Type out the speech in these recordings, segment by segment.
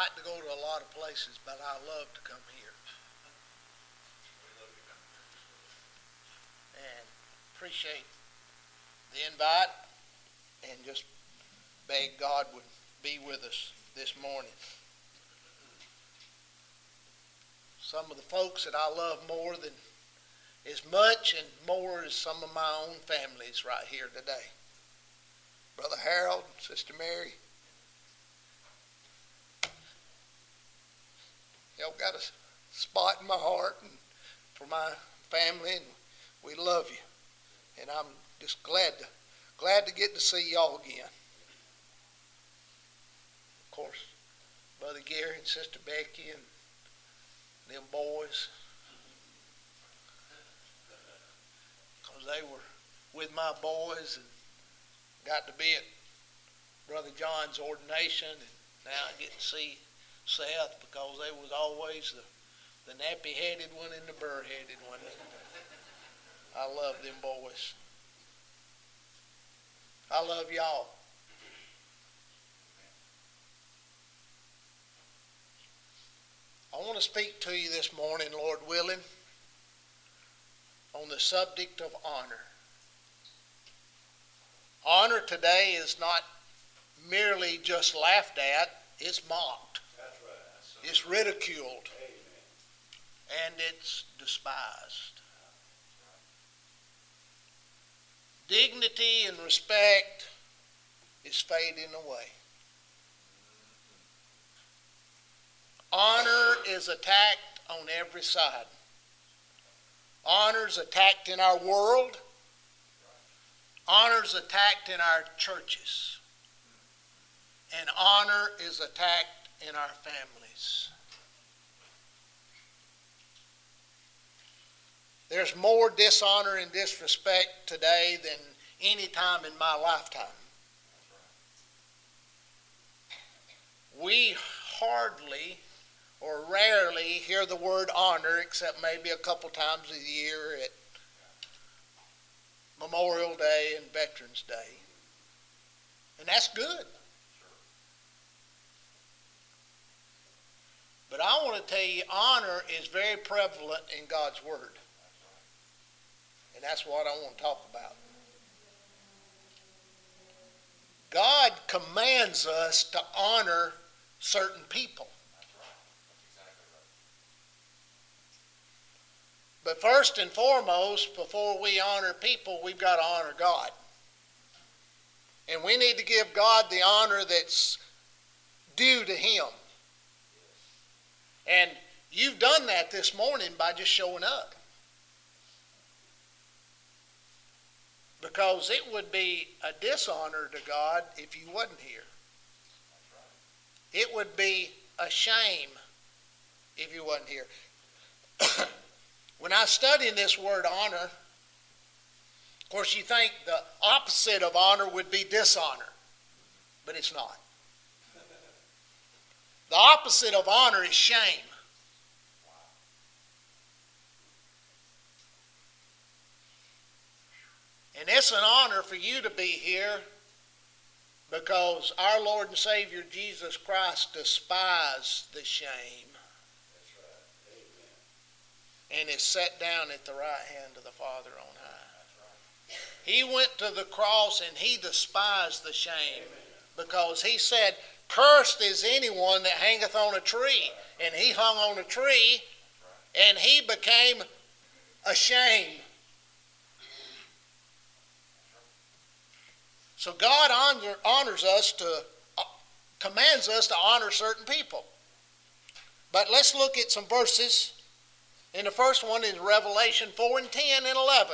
like to go to a lot of places, but I love to come here. And appreciate the invite and just beg God would be with us this morning. Some of the folks that I love more than as much and more as some of my own families right here today. Brother Harold, Sister Mary. Y'all got a spot in my heart and for my family, and we love you. And I'm just glad to get to see y'all again. Of course, Brother Gary and Sister Becky and them boys, because they were with my boys and got to be at Brother John's ordination, and now I get to see Seth because they was always the nappy-headed one and the burr-headed one. I love them boys. I love y'all. I want to speak to you this morning, Lord willing, on the subject of honor. Honor today is not merely just laughed at, it's mocked. That's right. It's ridiculed. Amen. And it's despised. Dignity and respect is fading away. Honor is attacked on every side. Honor is attacked in our world. Honor is attacked in our churches. And honor is attacked in our families. There's more dishonor and disrespect today than any time in my lifetime. We hardly or rarely hear the word honor except maybe a couple times a year at Memorial Day and Veterans Day. And that's good. But I want to tell you, honor is very prevalent in God's Word. And that's what I want to talk about. God commands us to honor certain people. But first and foremost, before we honor people, we've got to honor God. And we need to give God the honor that's due to Him. And you've done that this morning by just showing up. Because it would be a dishonor to God if you wasn't here. It would be a shame if you wasn't here. When I study this word honor, of course you think the opposite of honor would be dishonor, but it's not. The opposite of honor is shame. And it's an honor for you to be here because our Lord and Savior Jesus Christ despised the shame. And is set down at the right hand of the Father on high. He went to the cross and He despised the shame because He said, "Cursed is anyone that hangeth on a tree." And He hung on a tree and He became a shame. So God honors us commands us to honor certain people. But let's look at some verses. And the first one is Revelation 4 and 10 and 11.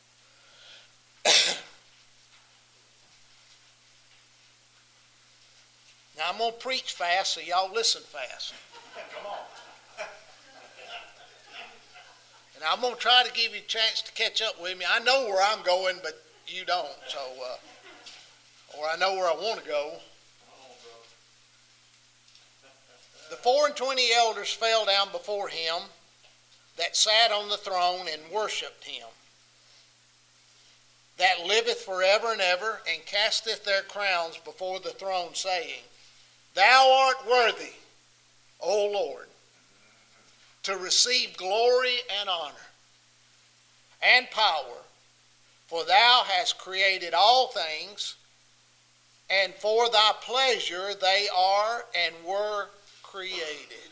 Now I'm going to preach fast, so y'all listen fast. Come on. And I'm going to try to give you a chance to catch up with me. I know where I'm going, but you don't. So, or I know where I want to go. The 24 elders fell down before Him that sat on the throne and worshipped Him, that liveth forever and ever, and casteth their crowns before the throne, saying, Thou art worthy, O Lord, to receive glory and honor and power, for thou hast created all things, and for thy pleasure they are and were created.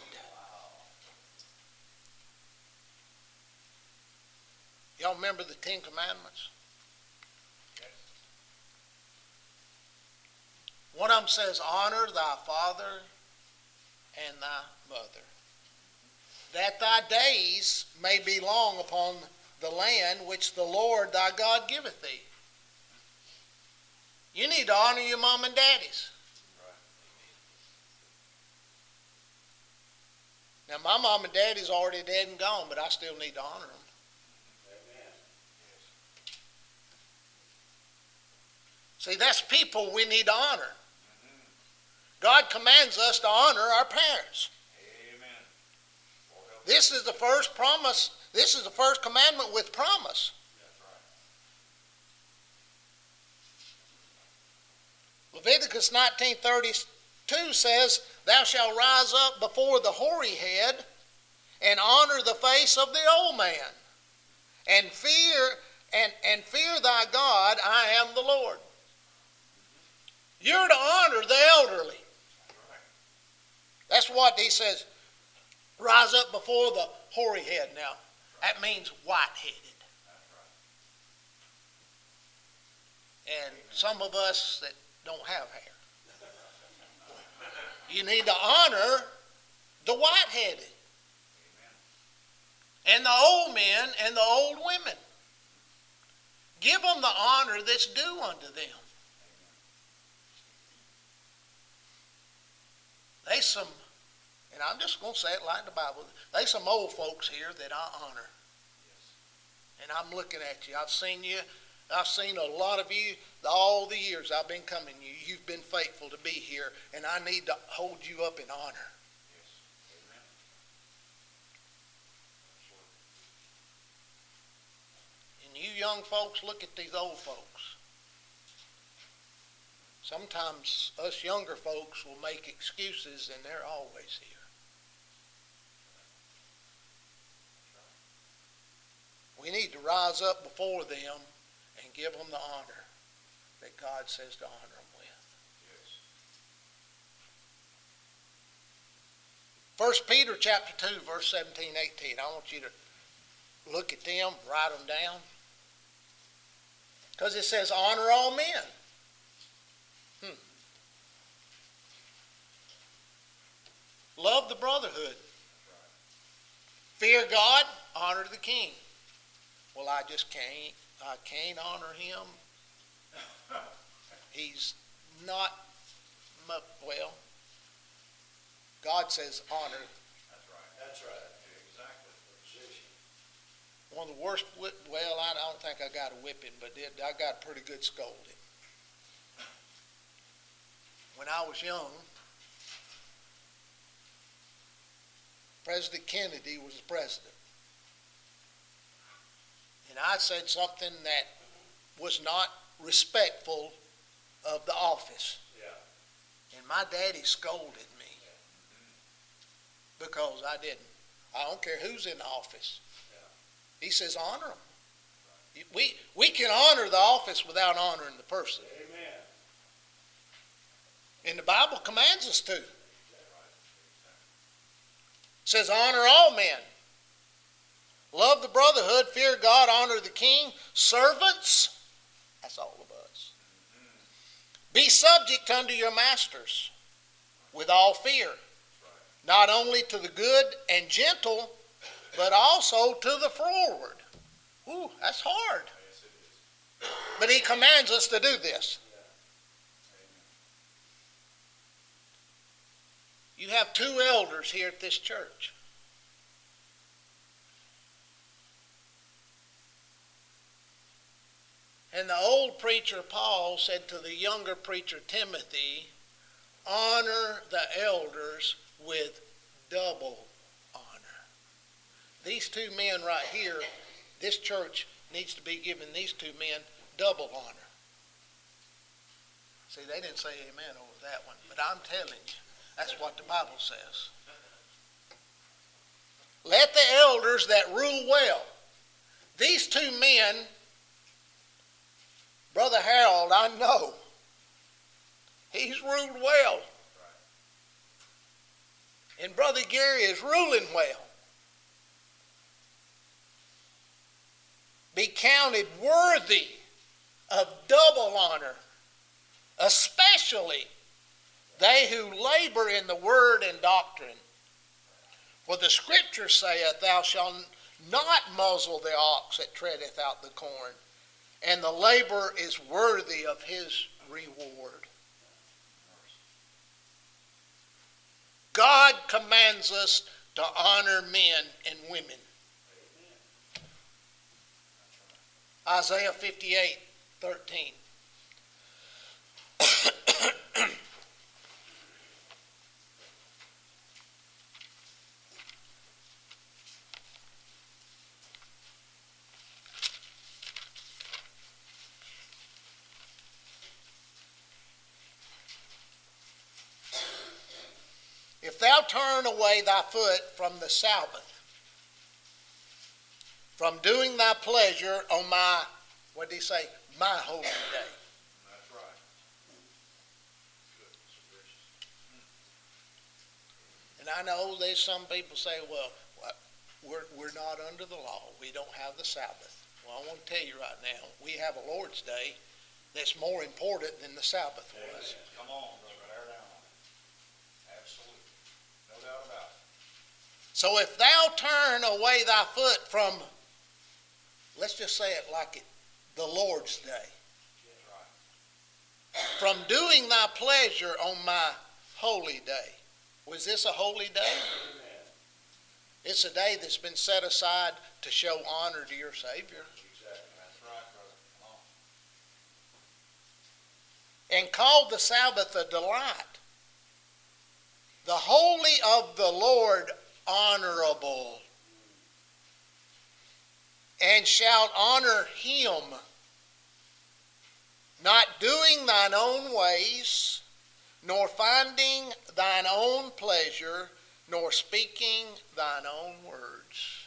Y'all remember the Ten Commandments? One of them says, honor thy father and thy mother, that thy days may be long upon the land which the Lord thy God giveth thee. You need to honor your mom and daddies. Now, my mom and daddy's already dead and gone, but I still need to honor them. See, that's people we need to honor. God commands us to honor our parents. Amen. This is the first promise. This is the first commandment with promise. That's right. Leviticus 19:32 says, thou shalt rise up before the hoary head and honor the face of the old man, and fear thy God. I am the Lord. You're to honor the elderly. That's what he says. Rise up before the hoary head. Now, that means white-headed. And some of us that don't have hair. You need to honor the white-headed. And the old men and the old women. Give them the honor that's due unto them. There's some, and I'm just going to say it like the Bible, there's some old folks here that I honor. And I'm looking at you. I've seen you. I've seen a lot of you all the years I've been coming. You've been faithful to be here, and I need to hold you up in honor. And you young folks, look at these old folks. Sometimes us younger folks will make excuses, and they're always here. We need to rise up before them and give them the honor that God says to honor them with. Yes. 1 Peter chapter 2, verse 17, 18. I want you to look at them, write them down. Because it says, honor all men. Love the brotherhood. Fear God, honor the king. Well, I just can't. I can't honor him. He's not, well, God says honor. That's right. That's right. Exactly. The position. One of the worst, well, I don't think I got a whipping, but I got a pretty good scolding. When I was young, President Kennedy was the president. And I said something that was not respectful of the office. Yeah. And my daddy scolded me because I didn't. I don't care who's in the office. Yeah. He says honor them. Right. We can honor the office without honoring the person. Amen. And the Bible commands us to. It says, honor all men. Love the brotherhood, fear God, honor the king. Servants, that's all of us. Be subject unto your masters with all fear, not only to the good and gentle, but also to the froward. Ooh, that's hard. But he commands us to do this. You have two elders here at this church. And the old preacher Paul said to the younger preacher Timothy, honor the elders with double honor. These two men right here, this church needs to be giving these two men double honor. See, they didn't say amen over that one, but I'm telling you, that's what the Bible says. let the elders that rule well. These two men, Brother Harold, I know, he's ruled well. And Brother Gary is ruling well. Be counted worthy of double honor, especially they who labor in the word and doctrine. For the Scripture saith, Thou shalt not muzzle the ox that treadeth out the corn, and the laborer is worthy of his reward. God commands us to honor men and women. Isaiah 58:13. If thou turn away thy foot from the Sabbath, from doing thy pleasure on my, what did he say, my holy day. That's right. Goodness gracious. And I know there's some people say, well, we're not under the law. We don't have the Sabbath. Well, I want to tell you right now, we have a Lord's Day that's more important than the Sabbath was. Come on, brother, bear down on it. Absolutely. No doubt about it. So if thou turn away thy foot from, let's just say it like it, the Lord's Day, That's right. from doing thy pleasure on my holy day. Was this a holy day? Amen. It's a day that's been set aside to show honor to your Savior. Exactly. That's right, brother. Come on. And called the Sabbath a delight. The holy of the Lord honorable. And shalt honor him, not doing thine own ways, nor finding thine own pleasure, nor speaking thine own words.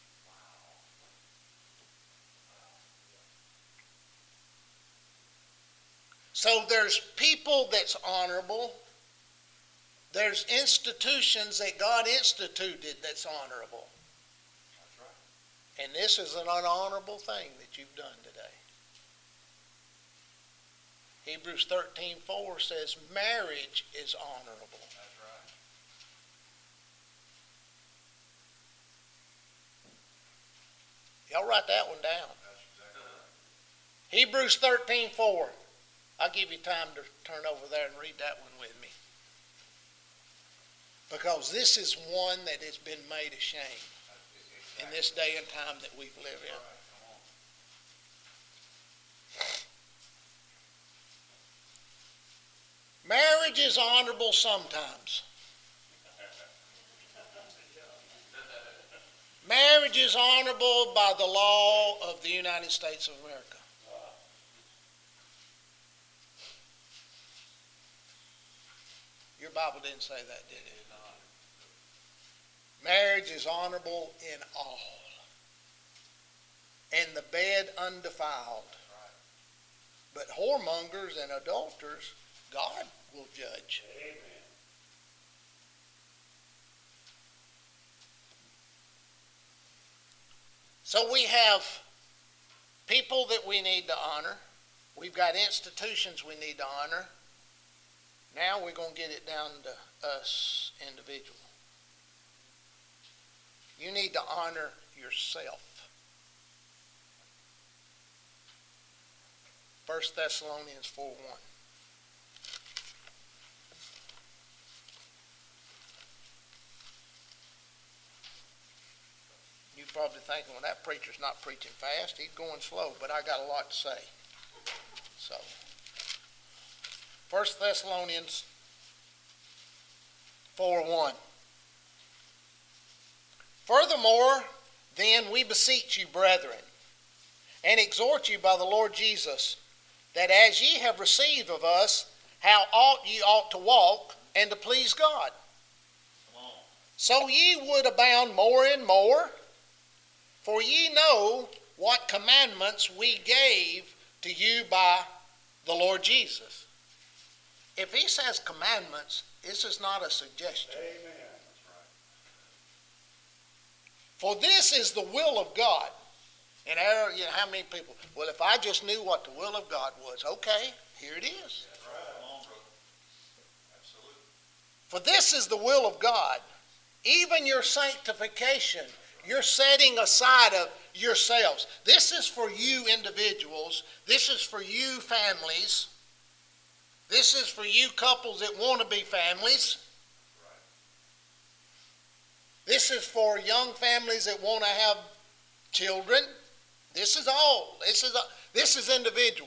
So there's people that's honorable. There's institutions that God instituted that's honorable. That's right. And this is an unhonorable thing that you've done today. Hebrews 13:4 says marriage is honorable. That's right. Y'all write that one down. That's exactly right. Hebrews 13:4. I'll give you time to turn over there and read that one with me. Because this is one that has been made a shame in this day and time that we live in. All right, come on. Marriage is honorable sometimes. Marriage is honorable by the law of the United States of America. Your Bible didn't say that, did it? Marriage is honorable in all, and the bed undefiled. But whoremongers and adulterers, God will judge. Amen. So we have people that we need to honor. We've got institutions we need to honor. Now we're going to get it down to us individuals. You need to honor yourself. 1 Thessalonians 4:1. You're probably thinking, well, that preacher's not preaching fast. He's going slow, but I got a lot to say. So, 1 Thessalonians 4:1. Furthermore, then we beseech you, brethren, and exhort you by the Lord Jesus, that as ye have received of us, how ye ought to walk and to please God. Come on. so ye would abound more and more. For ye know what commandments we gave to you by the Lord Jesus. If he says commandments, this is not a suggestion. Amen. That's right. For this is the will of God. And how many people, well, if I just knew what the will of God was, okay, here it is. That's right. Come on, brother. Absolutely. For this is the will of God, even your sanctification, your setting aside of yourselves. This is for you individuals. This is for you families. This is for you couples that want to be families. This is for young families that want to have children. This is all. This is individual.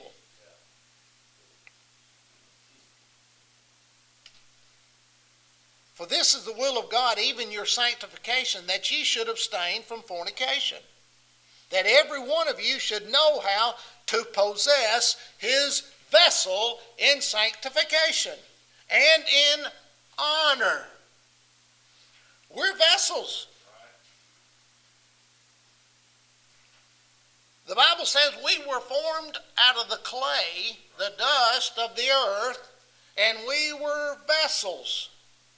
For this is the will of God, even your sanctification, that ye should abstain from fornication, that every one of you should know how to possess his vessel in sanctification and in honor. We're vessels. The Bible says we were formed out of the clay, the dust of the earth, and we were vessels.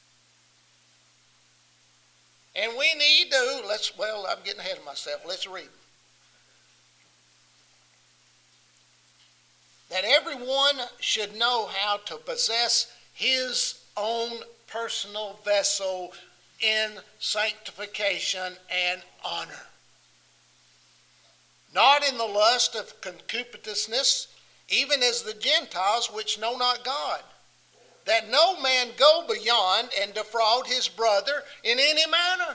And we need to, I'm getting ahead of myself. Let's read. That everyone should know how to possess his own personal vessel in sanctification and honor. Not in the lust of concupiscence, even as the Gentiles which know not God. That no man go beyond and defraud his brother in any manner.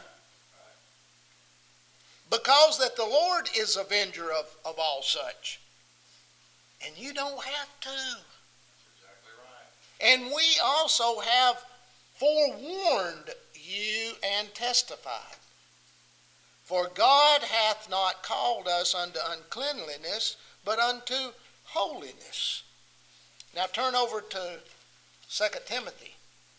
Because that the Lord is avenger of all such. And you don't have to. That's exactly right. And we also have forewarned you and testified. For God hath not called us unto uncleanliness, but unto holiness. Now turn over to 2 Timothy.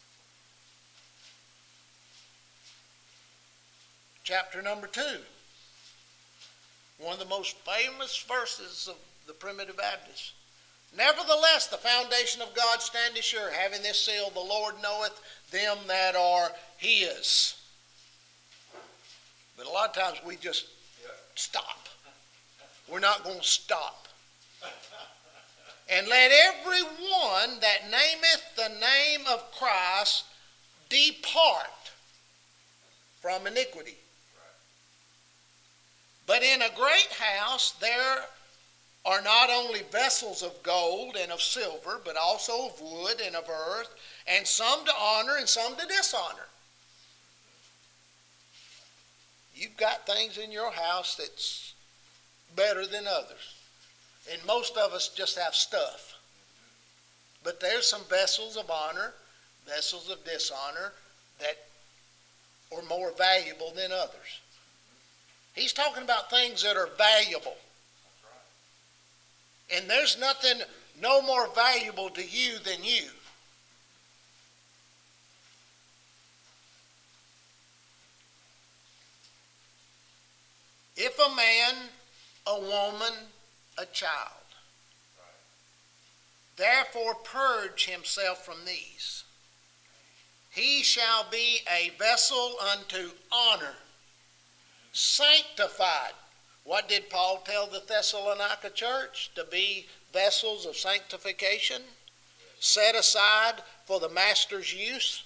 Chapter number 2. One of the most famous verses of the primitive Baptists. Nevertheless, the foundation of God standeth sure, having this seal, the Lord knoweth them that are his. But a lot of times we just stop. We're not going to stop. And let every one that nameth the name of Christ depart from iniquity. But in a great house there are not only vessels of gold and of silver, but also of wood and of earth, and some to honor and some to dishonor. You've got things in your house that's better than others. And most of us just have stuff. But there's some vessels of honor, vessels of dishonor that are more valuable than others. He's talking about things that are valuable. And there's nothing no more valuable to you than you. If a man, a woman, a child, therefore purge himself from these, he shall be a vessel unto honor, sanctified. What did Paul tell the Thessalonica church? To be vessels of sanctification, set aside for the master's use.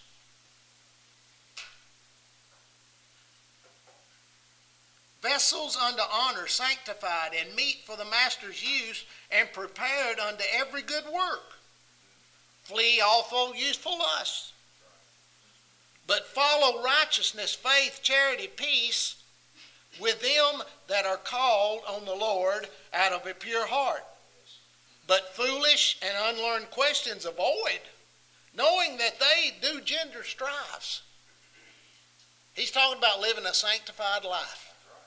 Vessels unto honor, sanctified, and meet for the master's use, and prepared unto every good work. Flee all useful lusts. But follow righteousness, faith, charity, peace, with them that are called on the Lord out of a pure heart. But foolish and unlearned questions avoid, knowing that they do gender strifes. He's talking about living a sanctified life.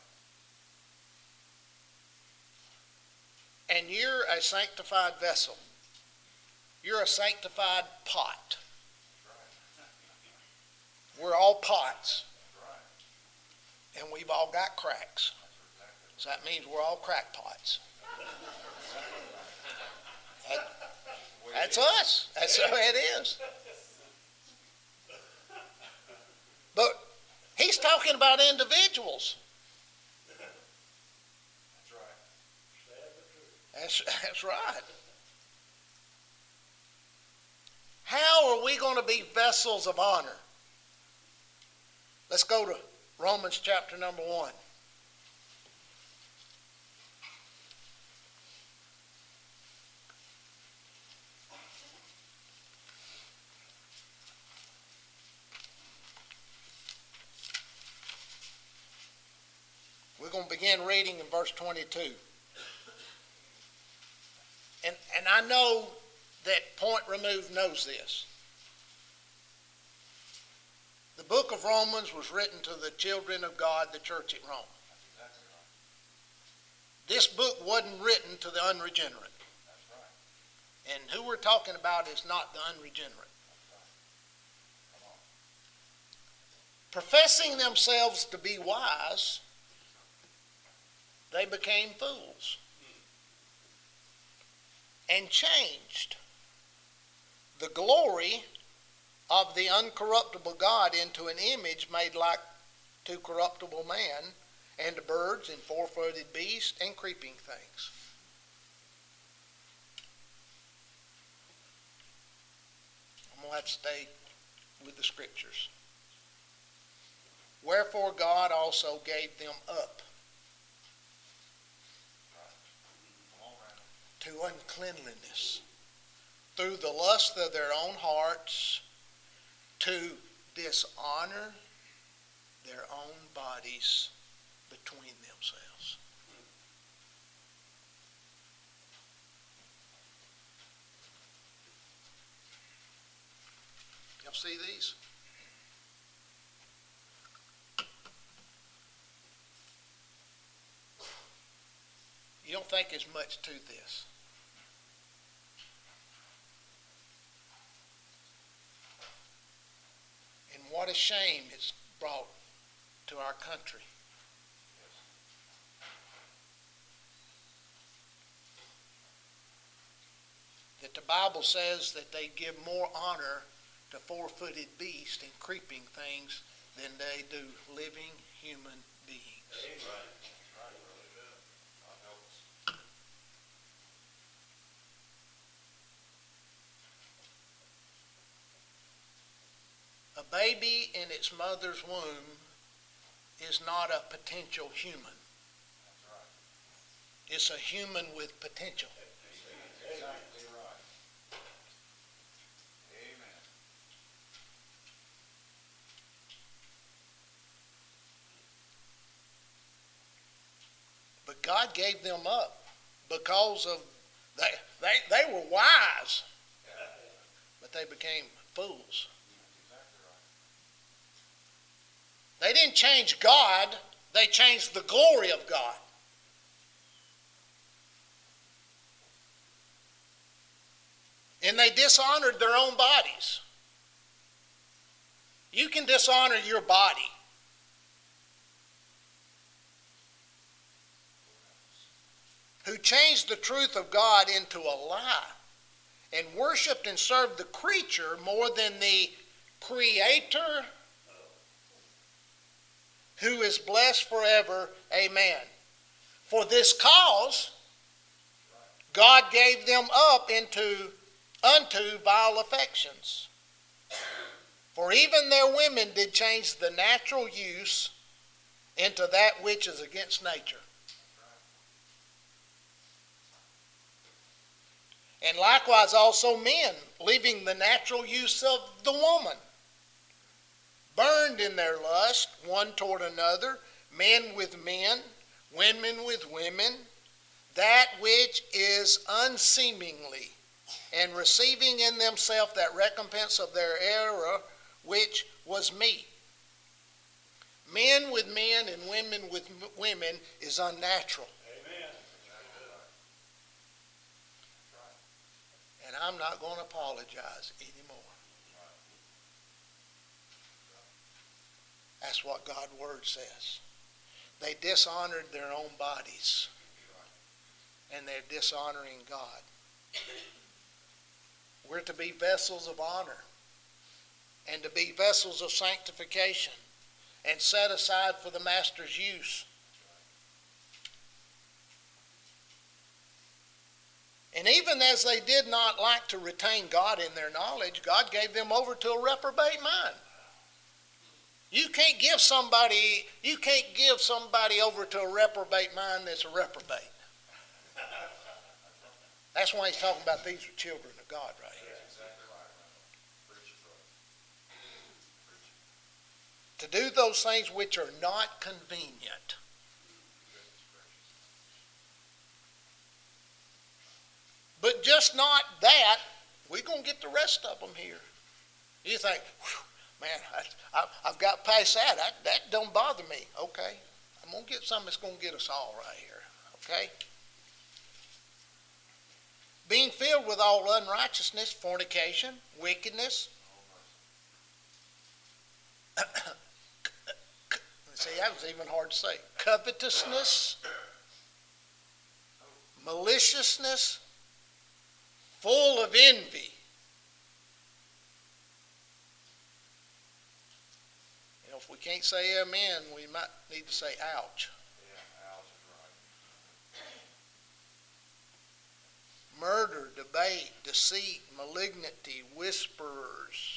And you're a sanctified vessel. You're a sanctified pot. We're all pots. And we've all got cracks. So that means we're all crackpots. That's us. That's the way it is. But he's talking about individuals. That's right. How are we going to be vessels of honor? Let's go to Romans chapter number 1. We're going to begin reading in verse 22. And I know that Point Removed knows this. The book of Romans was written to the children of God, the church at Rome. This book wasn't written to the unregenerate. And who we're talking about is not the unregenerate. Professing themselves to be wise, they became fools and changed the glory of the uncorruptible God into an image made like to corruptible man, and to birds and four-footed beasts and creeping things. I'm going to have to stay with the scriptures. Wherefore God also gave them up to uncleanliness through the lust of their own hearts, to dishonor their own bodies between themselves. Y'all see these? You don't think there's much to this. And what a shame it's brought to our country. That the Bible says that they give more honor to four-footed beasts and creeping things than they do living human beings. A baby in its mother's womb is not a potential human. It's a human with potential. Exactly right. Amen. But God gave them up because of they were wise, but they became fools. They didn't change God, they changed the glory of God. And they dishonored their own bodies. You can dishonor your body. Who changed the truth of God into a lie and worshiped and served the creature more than the Creator, who is blessed forever. Amen. For this cause, God gave them up unto vile affections. For even their women did change the natural use into that which is against nature. And likewise also men, leaving the natural use of the woman, burned in their lust one toward another, men with men, women with women, that which is unseemly, and receiving in themselves that recompense of their error, which was meat. Men with men and women with women is unnatural. Amen. And I'm not going to apologize anymore. That's what God's word says. They dishonored their own bodies, and they're dishonoring God. We're to be vessels of honor and to be vessels of sanctification and set aside for the Master's use. And even as they did not like to retain God in their knowledge, God gave them over to a reprobate mind. You can't give somebody over to a reprobate mind that's a reprobate. That's why he's talking about these are children of God right here. That's exactly right. Preach it, To brother. do those things which are not convenient. But just not that, we're going to get the rest of them here. You think, man, I've got past that. That don't bother me. Okay, I'm going to get something that's going to get us all right here. Okay? Being filled with all unrighteousness, fornication, wickedness. See, that was even hard to say. Covetousness, maliciousness, full of envy. You know, if we can't say amen, we might need to say ouch. Yeah, ouch is right. Murder, debate, deceit, malignity, whisperers.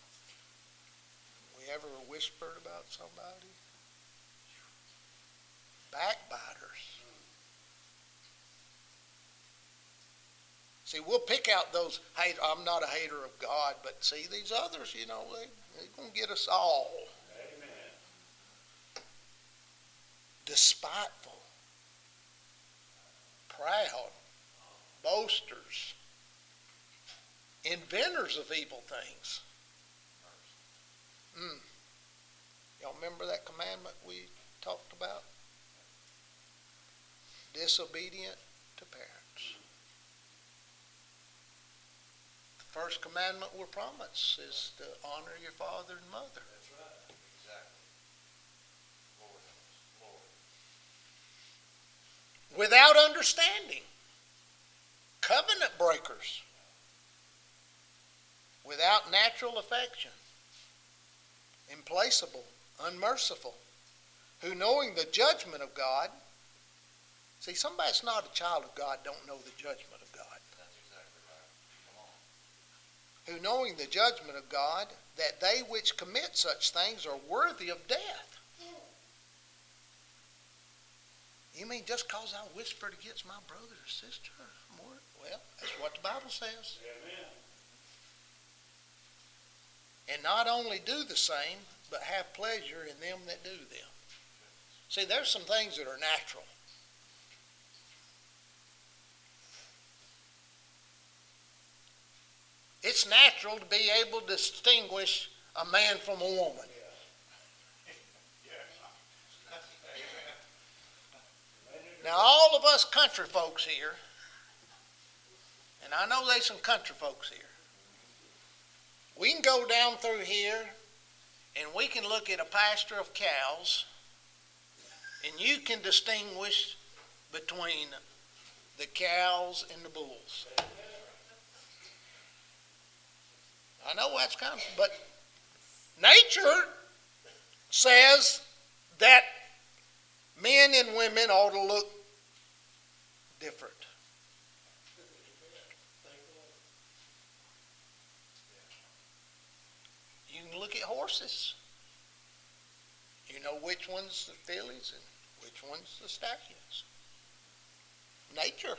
We ever whispered about somebody? Backbiters. See, we'll pick out those, I'm not a hater of God, but see, these others, you know, they're going to get us all. Amen. Despiteful, proud, boasters, inventors of evil things. Y'all remember that commandment we talked about? Disobedient to parents. The first commandment we're promised is to honor your father and mother. That's right. Exactly. Lord. Without understanding. Covenant breakers. Without natural affection. Implacable. Unmerciful. Who knowing the judgment of God. See, somebody that's not a child of God don't know the judgment of God. That's exactly right. Come on. Who knowing the judgment of God, that they which commit such things are worthy of death. You mean just because I whispered against my brother or sister? Well, that's what the Bible says. Amen. And not only do the same, but have pleasure in them that do them. See, there's some things that are natural. It's natural to be able to distinguish a man from a woman. Now, all of us country folks here, and I know there's some country folks here, we can go down through here and we can look at a pasture of cows and you can distinguish between the cows and the bulls. I know that's kind of, but nature says that men and women ought to look different. You can look at horses. You know which one's the fillies and which one's the stallions. Nature.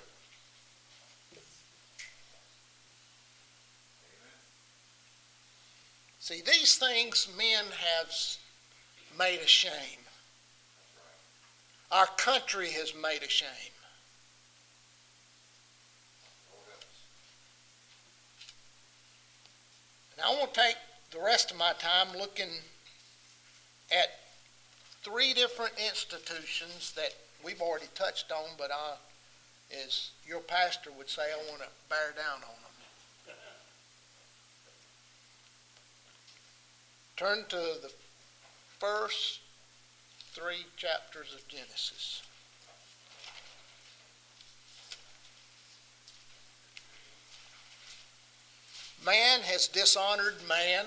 See, these things men have made a shame. Our country has made a shame. And I want to take the rest of my time looking at 3 different institutions that we've already touched on, but as your pastor would say, I want to bear down on them. Turn to the first 3 chapters of Genesis. Man has dishonored man.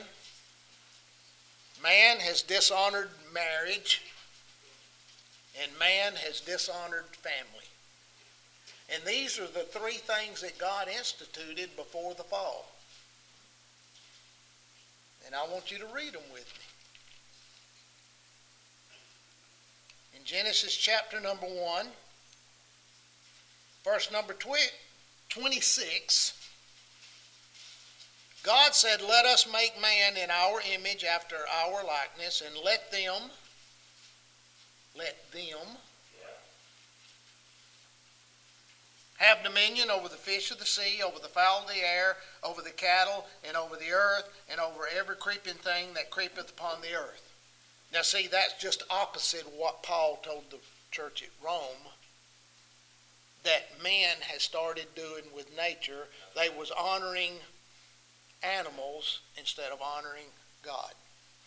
Man has dishonored marriage. And man has dishonored family. And these are the 3 things that God instituted before the fall. And I want you to read them with me. In Genesis chapter number 1, verse number 26, God said, "Let us make man in our image after our likeness, and let them have dominion over the fish of the sea, over the fowl of the air, over the cattle, and over the earth, and over every creeping thing that creepeth upon the earth." Now see, that's just opposite of what Paul told the church at Rome, that man has started doing with nature. They was honoring animals instead of honoring God.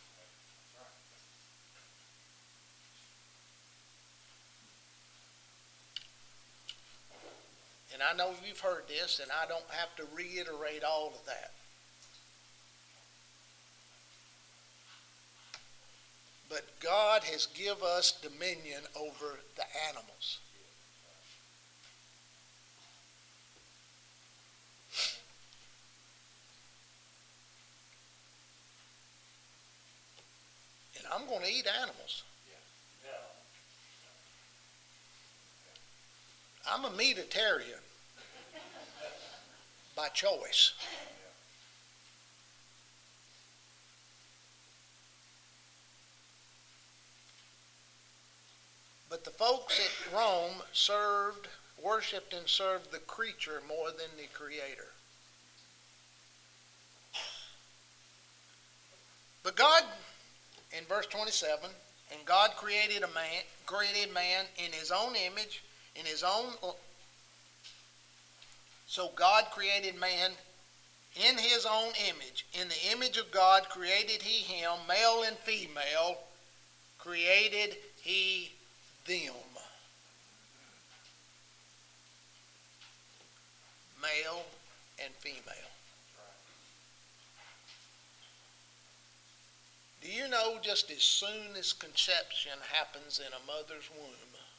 And I know you've heard this, and I don't have to reiterate all of that. But God has given us dominion over the animals. And I'm going to eat animals. I'm a meatitarian by choice. But the folks at Rome worshipped and served the creature more than the Creator. But God, in verse 27, and God created man in His own image, in His own. So God created man in His own image. In the image of God created He him, male and female created He them. Male and female. Do you know, just as soon as conception happens in a mother's womb,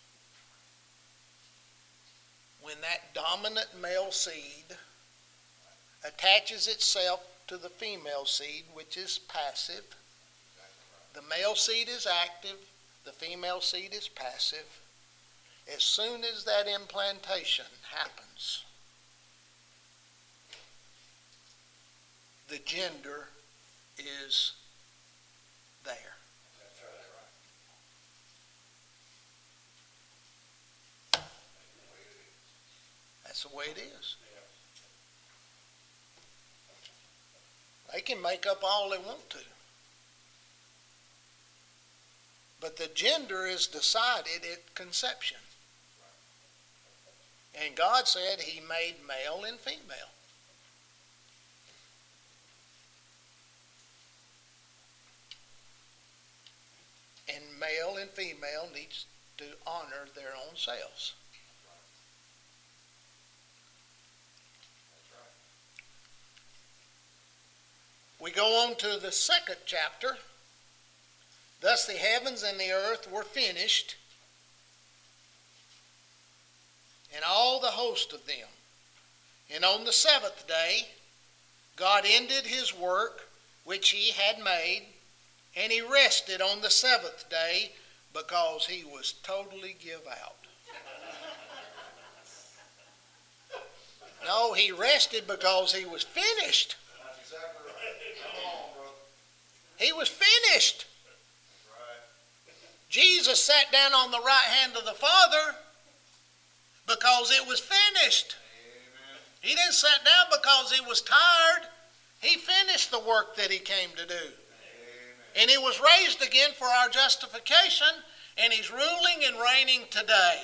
when that dominant male seed attaches itself to the female seed, which is passive, the male seed is active, the female seed is passive. As soon as that implantation happens, the gender is there. That's the way it is. They can make up all they want to. But the gender is decided at conception. And God said He made male and female. And male and female needs to honor their own selves. We go on to the 2nd chapter. Thus the heavens and the earth were finished, and all the host of them. And on the 7th day, God ended His work which He had made, and He rested on the 7th day because He was totally give out. No, He rested because He was finished. That's exactly right. Come on, brother. He was finished. Jesus sat down on the right hand of the Father because it was finished. Amen. He didn't sit down because He was tired. He finished the work that He came to do. Amen. And He was raised again for our justification, and He's ruling and reigning today.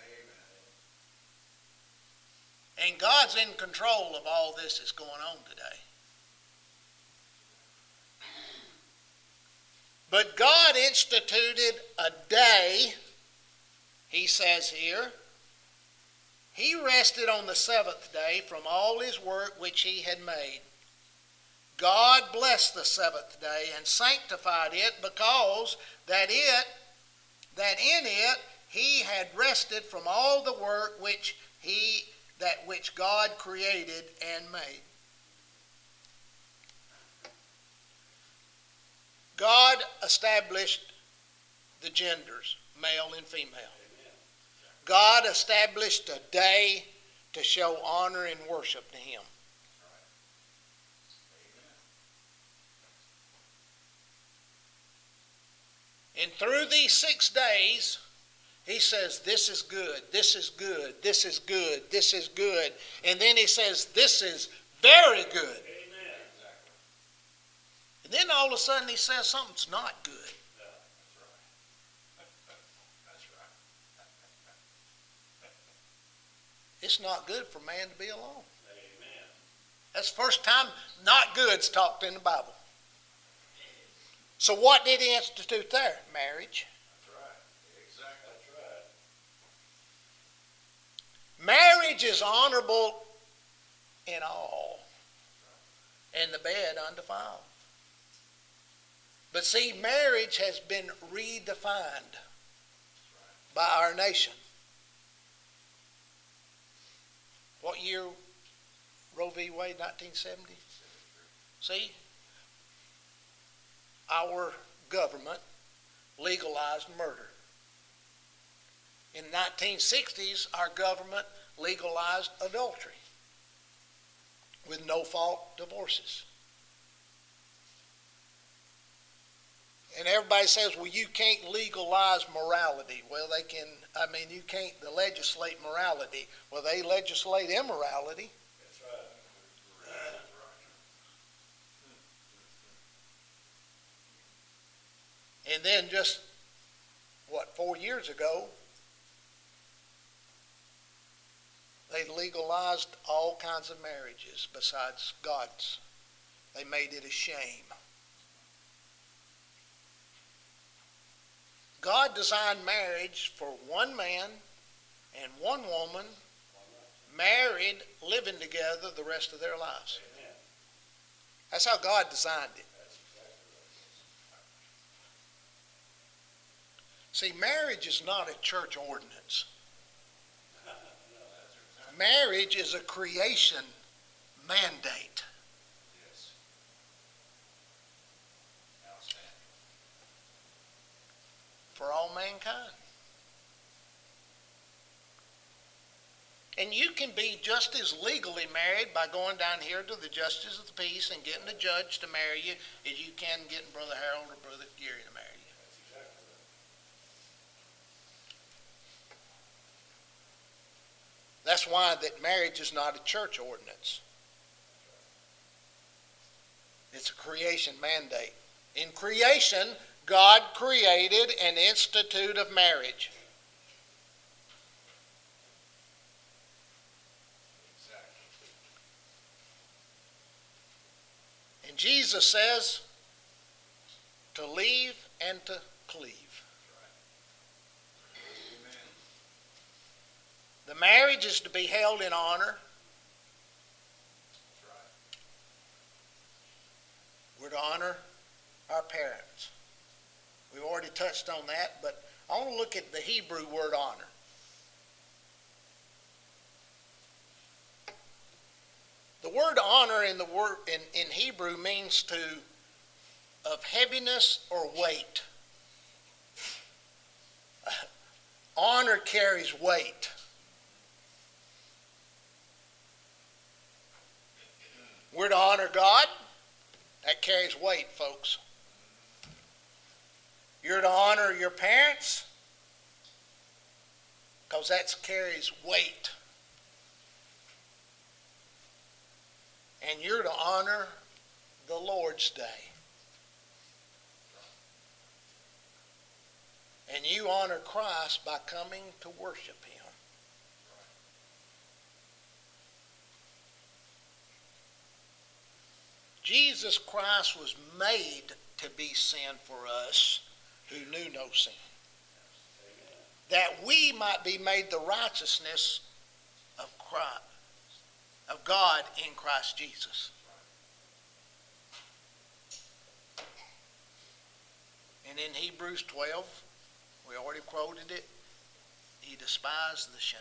Amen. And God's in control of all this that's going on today. But God instituted a day, he says here. He rested on the seventh day from all his work which he had made. God blessed the seventh day and sanctified it, because that in it he had rested from all the work which God created and made. God established the genders, male and female. God established a day to show honor and worship to him. And through these 6 days, he says, this is good, this is good, this is good, this is good. And then he says, this is very good. Amen. And then all of a sudden he says something's not good. Yeah, that's right. It's not good for man to be alone. Amen. That's the first time not good's talked in the Bible. So what did he institute there? Marriage. That's right. Exactly. That's right. Marriage is honorable in all, and the bed undefiled. But see, marriage has been redefined by our nation. What year? Roe v. Wade, 1970? See? Our government legalized murder. In the 1960s, our government legalized adultery with no-fault divorces. And everybody says, well, you can't legalize morality. Well, you can't legislate morality. Well, they legislate immorality. That's right. And then just, 4 years ago, they legalized all kinds of marriages besides God's. They made it a shame. God designed marriage for one man and one woman, married, living together the rest of their lives. Amen. That's how God designed it. That's exactly See, right. marriage is not a church ordinance. No, that's exactly. Marriage is a creation mandate. Yes. Outstanding. For all mankind. And you can be just as legally married by going down here to the Justice of the Peace and getting a judge to marry you as you can getting Brother Harold or Brother Gary to marry you. That's exactly right. That's why that marriage is not a church ordinance. It's a creation mandate. In creation, God created an institute of marriage. Exactly. And Jesus says to leave and to cleave. Amen. The marriage is to be held in honor. That's right. We're to honor our parents. We've already touched on that, but I want to look at the Hebrew word honor. The word honor in Hebrew means of heaviness or weight. Honor carries weight. We're to honor God. That carries weight, folks. You're to honor your parents because that carries weight. And you're to honor the Lord's Day. And you honor Christ by coming to worship Him. Jesus Christ was made to be sin for us who knew no sin, that we might be made the righteousness of Christ, of God in Christ Jesus. And in Hebrews 12, we already quoted it, he despised the shame.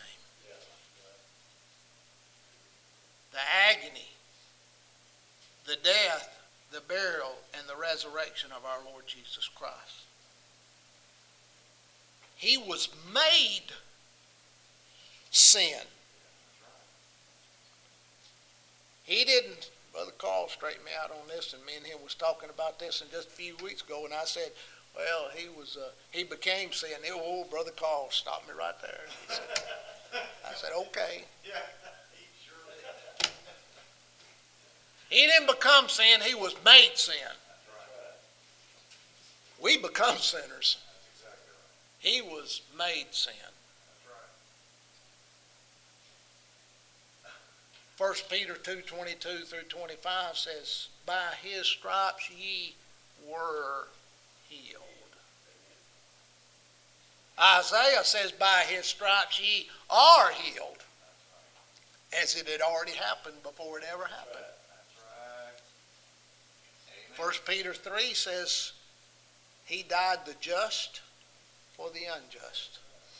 The agony, the death, the burial, and the resurrection of our Lord Jesus Christ. He was made sin. He didn't, Brother Carl straightened me out on this, and me and him was talking about this in just a few weeks ago, and I said, well, he became sin. Oh, Brother Carl stopped me right there. I said, okay. He didn't become sin, he was made sin. We become sinners. He was made sin. 1 Peter 2:22 through 25 says, by his stripes ye were healed. Isaiah says, by his stripes ye are healed. As it had already happened before it ever happened. 1 Peter 3 says, he died the just for the unjust.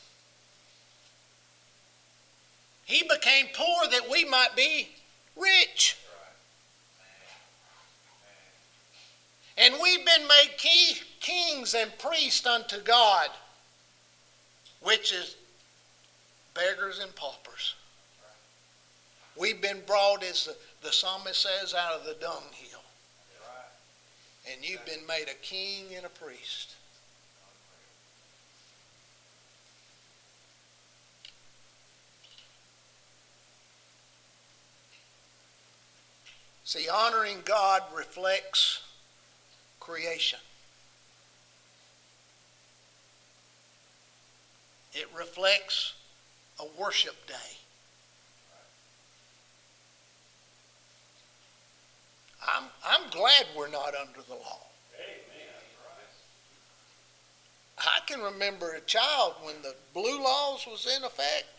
He became poor that we might be rich. And we've been made kings and priests unto God, which is beggars and paupers. We've been brought, as the psalmist says, out of the dunghill. And you've been made a king and a priest. See, honoring God reflects creation. It reflects a worship day. I'm glad we're not under the law. I can remember a child when the blue laws was in effect.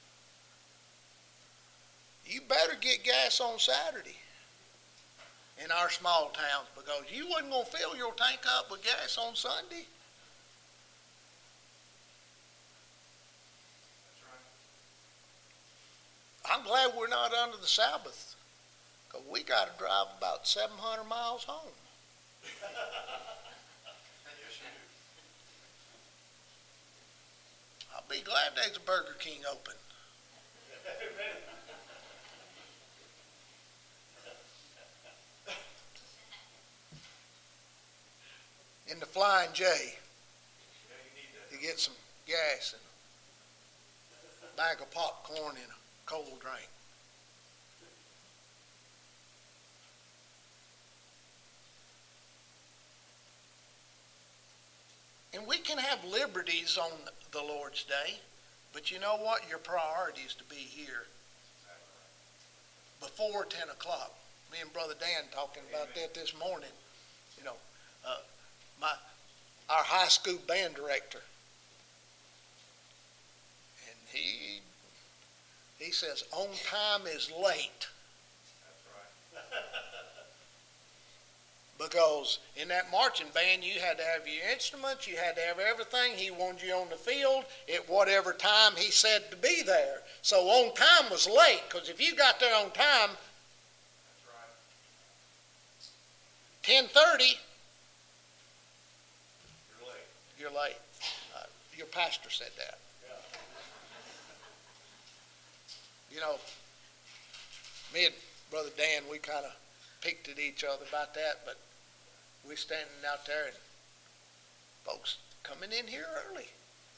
You better get gas on Saturday in our small towns because you wasn't going to fill your tank up with gas on Sunday. I'm glad we're not under the Sabbath. We got to drive about 700 miles home. I'll be glad there's a Burger King open. In the Flying J, you get some gas and a bag of popcorn and a cold drink. And we can have liberties on the Lord's Day, but you know what? Your priority is to be here before 10 o'clock. Me and Brother Dan talking about that this morning. You know, our high school band director, and he says, on time is late. Because in that marching band, you had to have your instruments, you had to have everything. He wanted you on the field at whatever time he said to be there. So on time was late, because if you got there on time, 10:30, you're late. Your pastor said that. You know, me and Brother Dan, we kind of picked at each other about that, but we're standing out there and folks coming in here early.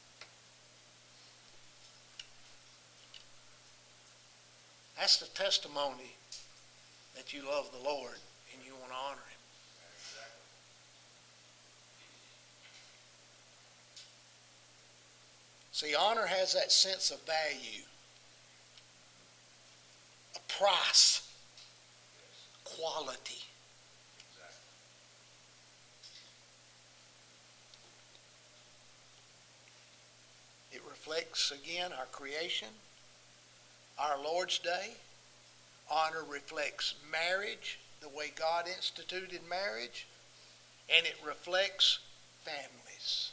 That's the testimony that you love the Lord and you want to honor him. See, honor has that sense of value, a price, quality. reflects, again, our creation, our Lord's Day. Honor reflects marriage, the way God instituted marriage, and it reflects families.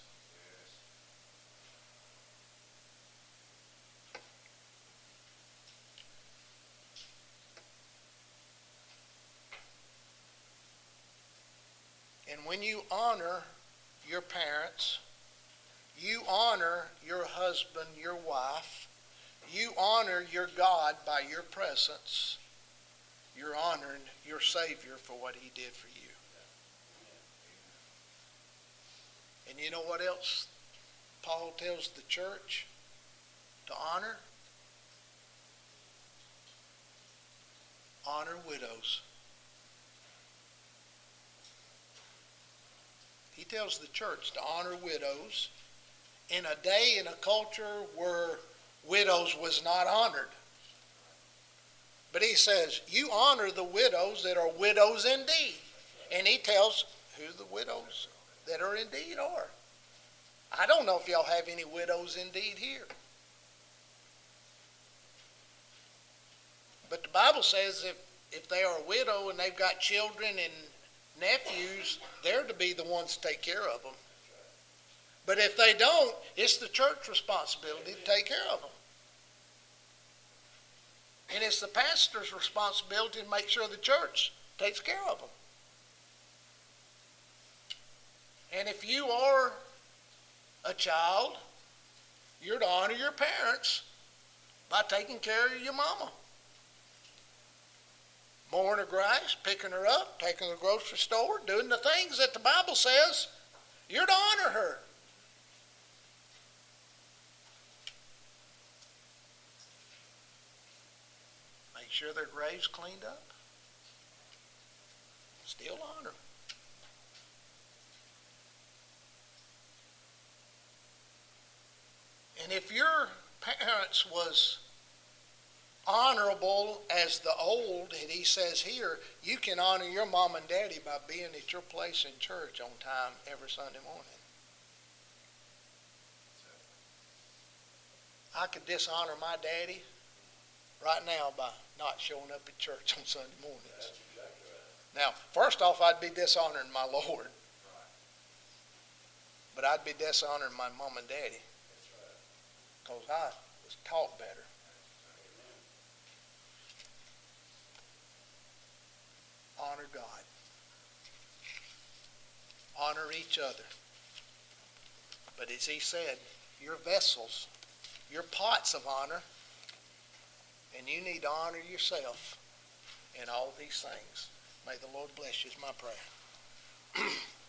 And when you honor your parents, you honor your husband, your wife, you honor your God by your presence. You're honoring your Savior for what he did for you. And you know what else Paul tells the church to honor? Honor widows. He tells the church to honor widows in a day and a culture where widows was not honored. But he says, you honor the widows that are widows indeed. And he tells who the widows that are indeed are. I don't know if y'all have any widows indeed here. But the Bible says if they are a widow and they've got children and nephews, they're to be the ones to take care of them. But if they don't, it's the church's responsibility to take care of them. And it's the pastor's responsibility to make sure the church takes care of them. And if you are a child, you're to honor your parents by taking care of your mama. Mowing her grass, picking her up, taking her to the grocery store, doing the things that the Bible says you're to honor her. Make sure their grave's cleaned up. Still honor. And if your parents was honorable as the old, and he says here, you can honor your mom and daddy by being at your place in church on time every Sunday morning. I could dishonor my daddy right now by not showing up at church on Sunday mornings. Now, first off, I'd be dishonoring my Lord. But I'd be dishonoring my mom and daddy. Because I was taught better. Honor God. Honor each other. But as he said, you're vessels. You're pots of honor. And you need to honor yourself in all these things. May the Lord bless you is my prayer.